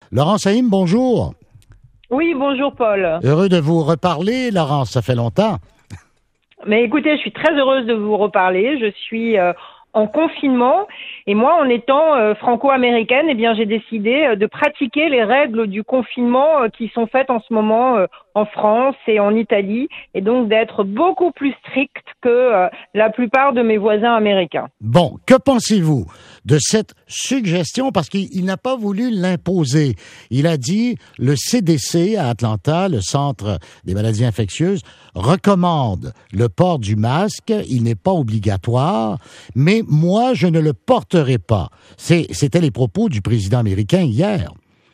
Laurent Saïm, bonjour. Oui, bonjour Paul. Heureux de vous reparler, Laurent, ça fait longtemps. Mais écoutez, je suis très heureuse de vous reparler. Je suis en confinement et moi, en étant franco-américaine, eh bien, j'ai décidé de pratiquer les règles du confinement qui sont faites en ce moment en France et en Italie, et donc d'être beaucoup plus stricte que la plupart de mes voisins américains. Bon, que pensez-vous de cette suggestion? Parce qu'il n'a pas voulu l'imposer. Il a dit, le CDC à Atlanta, le Centre des maladies infectieuses, recommande le port du masque. Il n'est pas obligatoire, mais moi, je ne le porterai pas. C'était les propos du président américain hier.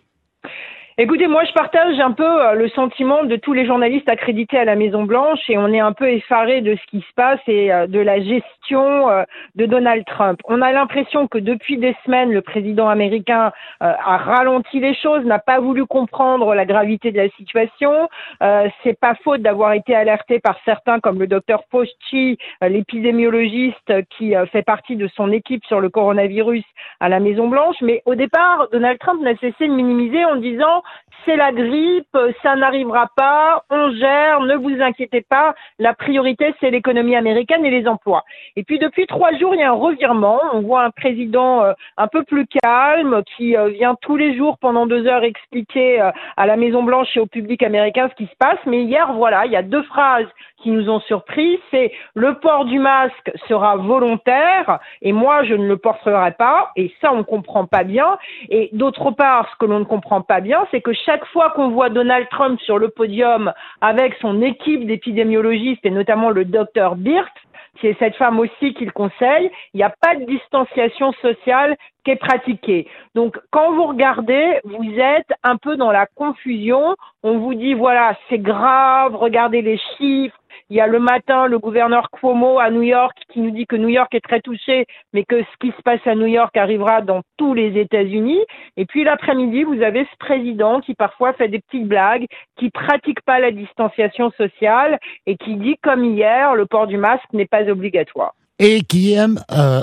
Écoutez, moi je partage un peu le sentiment de tous les journalistes accrédités à la Maison-Blanche, et on est un peu effarés de ce qui se passe et de la gestion de Donald Trump. On a l'impression que depuis des semaines, le président américain a ralenti les choses, n'a pas voulu comprendre la gravité de la situation. C'est pas faute d'avoir été alerté par certains comme le docteur Fauci, l'épidémiologiste qui fait partie de son équipe sur le coronavirus à la Maison-Blanche. Mais au départ, Donald Trump n'a cessé de minimiser en disant c'est la grippe, ça n'arrivera pas, on gère, ne vous inquiétez pas, la priorité c'est l'économie américaine et les emplois. Et puis depuis 3 jours, il y a un revirement, on voit un président un peu plus calme qui vient tous les jours pendant 2 heures expliquer à la Maison-Blanche et au public américain ce qui se passe. Mais hier, voilà, il y a 2 phrases qui nous ont surpris, c'est le port du masque sera volontaire et moi je ne le porterai pas, et ça on comprend pas bien. Et d'autre part, ce que l'on ne comprend pas bien, c'est que chaque fois qu'on voit Donald Trump sur le podium avec son équipe d'épidémiologistes et notamment le docteur Birx, qui est cette femme aussi qu'il conseille, il n'y a pas de distanciation sociale qui est pratiquée. Donc, quand vous regardez, vous êtes un peu dans la confusion. On vous dit, voilà, c'est grave, regardez les chiffres. Il y a le matin le gouverneur Cuomo à New York qui nous dit que New York est très touché, mais que ce qui se passe à New York arrivera dans tous les États-Unis. Et puis l'après-midi, vous avez ce président qui parfois fait des petites blagues, qui pratique pas la distanciation sociale et qui dit, comme hier, le port du masque n'est pas obligatoire. Et qui aime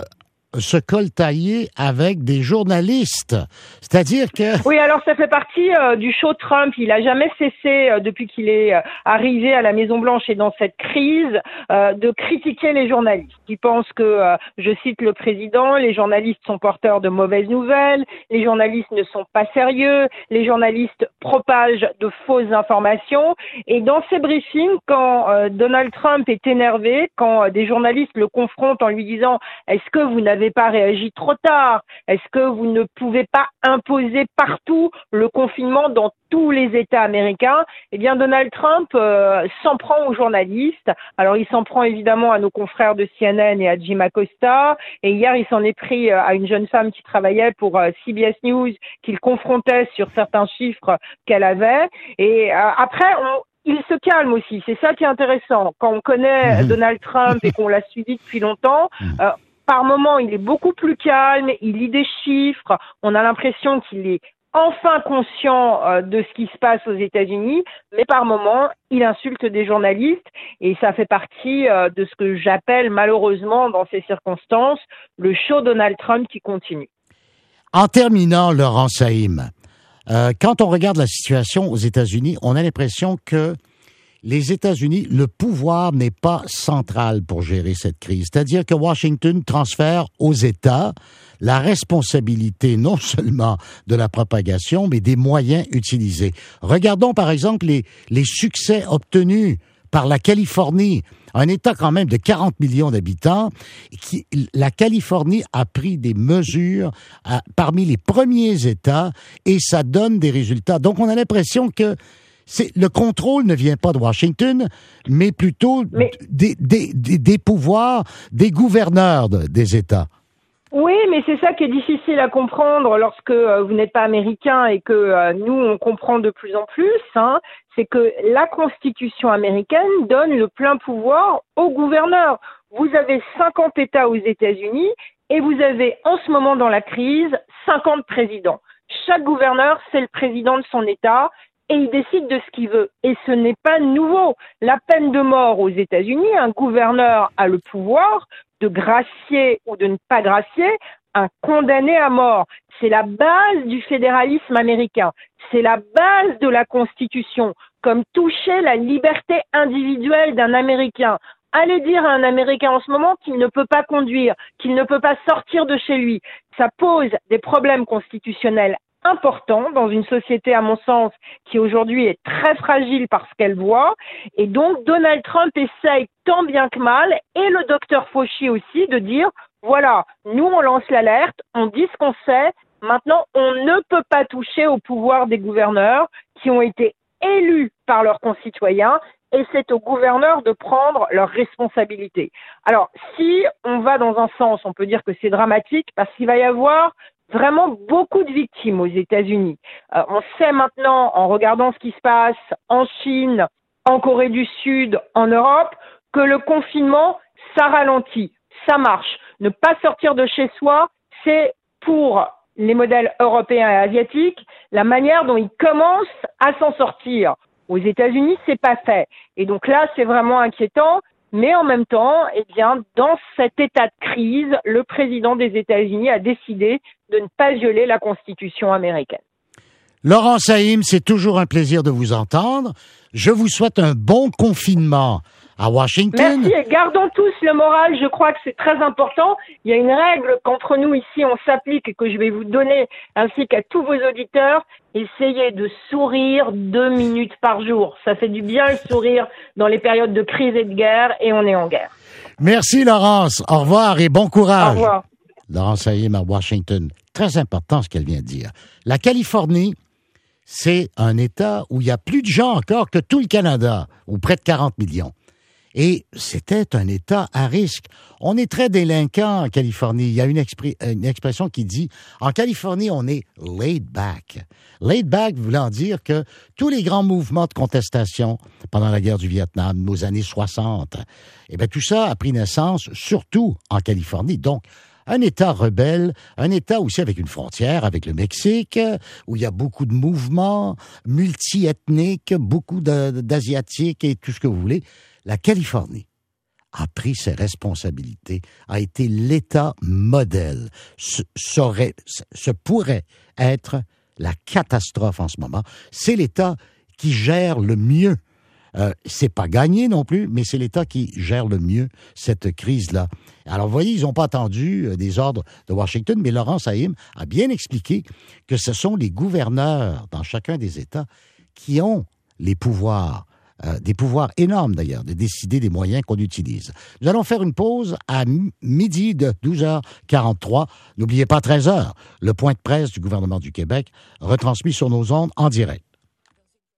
se coltailler avec des journalistes. C'est-à-dire que... Oui, alors ça fait partie du show Trump. Il a jamais cessé, depuis qu'il est arrivé à la Maison-Blanche et dans cette crise, de critiquer les journalistes. Il pense que, je cite le président, les journalistes sont porteurs de mauvaises nouvelles, les journalistes ne sont pas sérieux, les journalistes propagent de fausses informations. Et dans ces briefings, quand Donald Trump est énervé, quand des journalistes le confrontent en lui disant « Est-ce que vous n'avez pas réagi trop tard? Est-ce que vous ne pouvez pas imposer partout le confinement dans tous les États américains ?» Eh bien, Donald Trump s'en prend aux journalistes. Alors, il s'en prend évidemment à nos confrères de CNN et à Jim Acosta. Et hier, il s'en est pris à une jeune femme qui travaillait pour CBS News, qu'il confrontait sur certains chiffres qu'elle avait. Et après, il se calme aussi. C'est ça qui est intéressant. Quand on connaît Donald Trump et qu'on l'a suivi depuis longtemps, par moment, il est beaucoup plus calme, il lit des chiffres, on a l'impression qu'il est enfin conscient de ce qui se passe aux États-Unis, mais par moment, il insulte des journalistes, et ça fait partie de ce que j'appelle malheureusement dans ces circonstances le show Donald Trump qui continue. En terminant, Laurent Saïm, quand on regarde la situation aux États-Unis, on a l'impression que les États-Unis, le pouvoir n'est pas central pour gérer cette crise. C'est-à-dire que Washington transfère aux États la responsabilité non seulement de la propagation, mais des moyens utilisés. Regardons par exemple les succès obtenus par la Californie, un État quand même de 40 millions d'habitants. La Californie a pris des mesures parmi les premiers États et ça donne des résultats. Donc on a l'impression que le contrôle ne vient pas de Washington, mais plutôt des pouvoirs, des gouverneurs des États. Oui, mais c'est ça qui est difficile à comprendre lorsque vous n'êtes pas américain et que nous, on comprend de plus en plus, c'est que la Constitution américaine donne le plein pouvoir aux gouverneurs. Vous avez 50 États aux États-Unis et vous avez en ce moment dans la crise 50 présidents. Chaque gouverneur, c'est le président de son État. Et il décide de ce qu'il veut. Et ce n'est pas nouveau. La peine de mort aux États-Unis, un gouverneur a le pouvoir de gracier ou de ne pas gracier un condamné à mort. C'est la base du fédéralisme américain. C'est la base de la Constitution. Comme toucher la liberté individuelle d'un Américain. Allez dire à un Américain en ce moment qu'il ne peut pas conduire, qu'il ne peut pas sortir de chez lui. Ça pose des problèmes constitutionnels importants dans une société, à mon sens, qui aujourd'hui est très fragile par ce qu'elle voit. Et donc, Donald Trump essaye tant bien que mal, et le docteur Fauci aussi, de dire, voilà, nous on lance l'alerte, on dit ce qu'on sait, maintenant on ne peut pas toucher au pouvoir des gouverneurs qui ont été élus par leurs concitoyens, et c'est aux gouverneurs de prendre leurs responsabilités. Alors, si on va dans un sens, on peut dire que c'est dramatique, parce qu'il va y avoir vraiment beaucoup de victimes aux États-Unis. On sait maintenant, en regardant ce qui se passe en Chine, en Corée du Sud, en Europe, que le confinement, ça ralentit, ça marche. Ne pas sortir de chez soi, c'est pour les modèles européens et asiatiques, la manière dont ils commencent à s'en sortir. Aux États-Unis, c'est pas fait. Et donc là, c'est vraiment inquiétant. Mais en même temps, eh bien, dans cet état de crise, le président des États-Unis a décidé de ne pas violer la Constitution américaine. Laurent Saïm, c'est toujours un plaisir de vous entendre. Je vous souhaite un bon confinement à Washington. Merci et gardons tous le moral, je crois que c'est très important. Il y a une règle qu'entre nous ici on s'applique et que je vais vous donner ainsi qu'à tous vos auditeurs. Essayez de sourire 2 minutes par jour. Ça fait du bien le sourire dans les périodes de crise et de guerre et on est en guerre. Merci Laurence, au revoir et bon courage. Au revoir. Laurence Saïm à Washington. Très important ce qu'elle vient de dire. La Californie, c'est un État où il y a plus de gens encore que tout le Canada, ou près de 40 millions. Et c'était un État à risque. On est très délinquant en Californie. Il y a une expression qui dit, en Californie, on est laid back. Laid back voulant dire que tous les grands mouvements de contestation pendant la guerre du Vietnam, aux années 60, eh bien, tout ça a pris naissance surtout en Californie. Donc, un État rebelle, un État aussi avec une frontière avec le Mexique, où il y a beaucoup de mouvements multi-ethniques, beaucoup d'Asiatiques et tout ce que vous voulez. La Californie a pris ses responsabilités, a été l'État modèle. Ce pourrait être la catastrophe en ce moment. C'est l'État qui gère le mieux. C'est pas gagné non plus, mais c'est l'État qui gère le mieux cette crise-là. Alors, vous voyez, ils n'ont pas attendu des ordres de Washington, mais Laurent Saïm a bien expliqué que ce sont les gouverneurs dans chacun des États qui ont les pouvoirs, des pouvoirs énormes d'ailleurs, de décider des moyens qu'on utilise. Nous allons faire une pause à midi de 12h43. N'oubliez pas 13h, le point de presse du gouvernement du Québec, retransmis sur nos ondes en direct.